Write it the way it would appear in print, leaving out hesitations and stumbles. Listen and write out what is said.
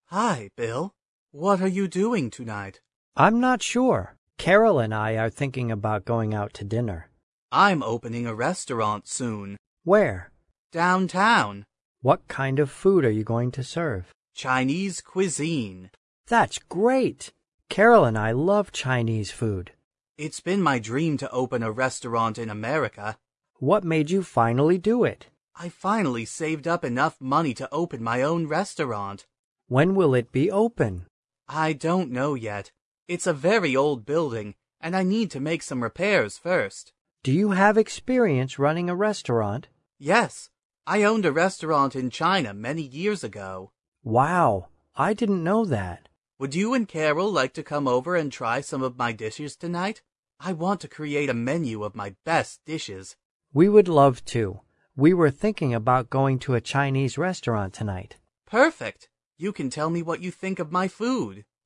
Hi, Bill. What are you doing tonight? I'm not sure. Carol and I are thinking about going out to dinner. I'm opening a restaurant soon. Where? Downtown. What kind of food are you going to serve? Chinese cuisine. That's great. Carol and I love Chinese food. It's been my dream to open a restaurant in America. What made you finally do it? I finally saved up enough money to open my own restaurant. When will it be open? I don't know yet. It's a very old building, and I need to make some repairs first. Do you have experience running a restaurant? Yes, I owned a restaurant in China many years ago. Wow, I didn't know that. Would you and Carol like to come over and try some of my dishes tonight? I want to create a menu of my best dishes. We would love to. We were thinking about going to a Chinese restaurant tonight. Perfect. You can tell me what you think of my food.